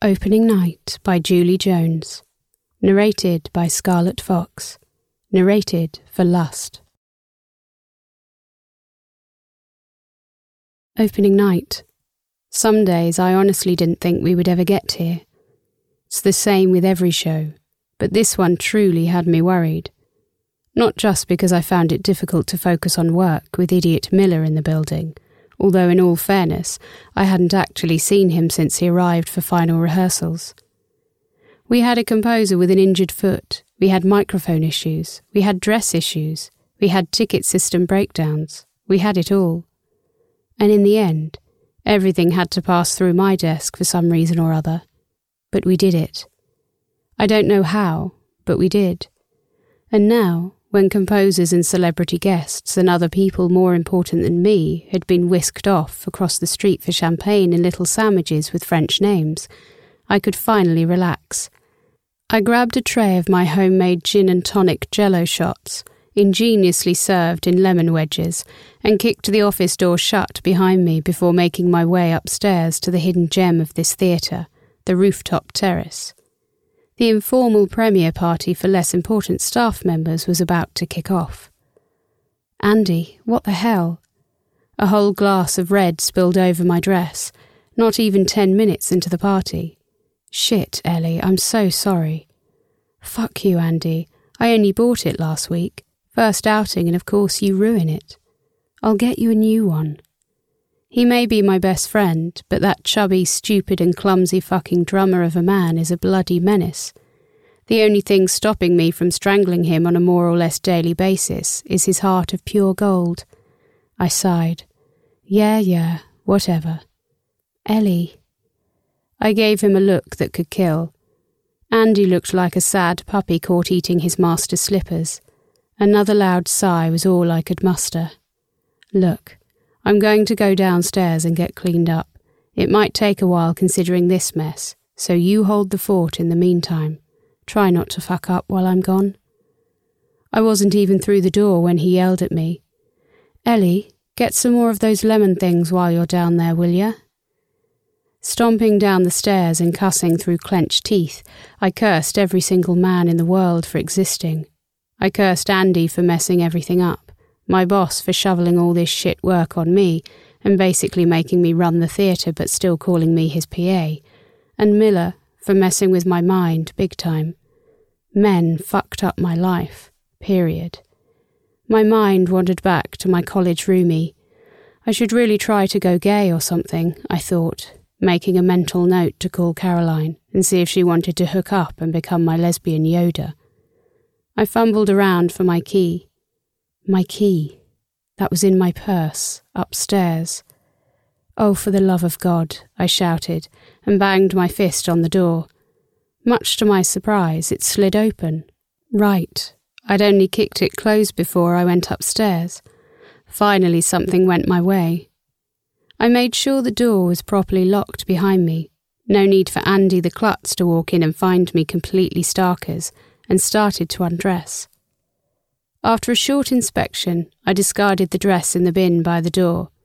Opening Night by Julie Jones. Narrated by Scarlett Fox. Narrated for Lust. Opening night. Some days I honestly didn't think we would ever get here. It's the same with every show, but this one truly had me worried. Not just because I found it difficult to focus on work with Idiot Miller in the building, although in all fairness, I hadn't actually seen him since he arrived for final rehearsals. We had a composer with an injured foot, we had microphone issues, we had dress issues, we had ticket system breakdowns, we had it all. And in the end, everything had to pass through my desk for some reason or other. But we did it. I don't know how, but we did. And now, when composers and celebrity guests and other people more important than me had been whisked off across the street for champagne and little sandwiches with French names, I could finally relax. I grabbed a tray of my homemade gin and tonic Jello shots, ingeniously served in lemon wedges, and kicked the office door shut behind me before making my way upstairs to the hidden gem of this theatre, the rooftop terrace. The informal premiere party for less important staff members was about to kick off. Andy, what the hell? A whole glass of red spilled over my dress, not even 10 minutes into the party. Shit, Ellie, I'm so sorry. Fuck you, Andy. I only bought it last week. First outing, and of course you ruin it. I'll get you a new one. He may be my best friend, but that chubby, stupid and clumsy fucking drummer of a man is a bloody menace. The only thing stopping me from strangling him on a more or less daily basis is his heart of pure gold. I sighed. Yeah, whatever. Ellie. I gave him a look that could kill. Andy looked like a sad puppy caught eating his master's slippers. Another loud sigh was all I could muster. Look, I'm going to go downstairs and get cleaned up. It might take a while considering this mess, so you hold the fort in the meantime. Try not to fuck up while I'm gone. I wasn't even through the door when he yelled at me. Ellie, get some more of those lemon things while you're down there, will ya? Stomping down the stairs and cussing through clenched teeth, I cursed every single man in the world for existing. I cursed Andy for messing everything up, my boss for shoveling all this shit work on me and basically making me run the theatre but still calling me his PA, and Miller for messing with my mind big time. Men fucked up my life, period. My mind wandered back to my college roomie. I should really try to go gay or something, I thought, making a mental note to call Caroline and see if she wanted to hook up and become my lesbian Yoda. I fumbled around for my key. My key. That was in my purse, upstairs. Oh, for the love of God, I shouted, and banged my fist on the door. Much to my surprise, it slid open. Right. I'd only kicked it closed before I went upstairs. Finally something went my way. I made sure the door was properly locked behind me. No need for Andy the klutz to walk in and find me completely starkers, and started to undress. After a short inspection, I discarded the dress in the bin by the door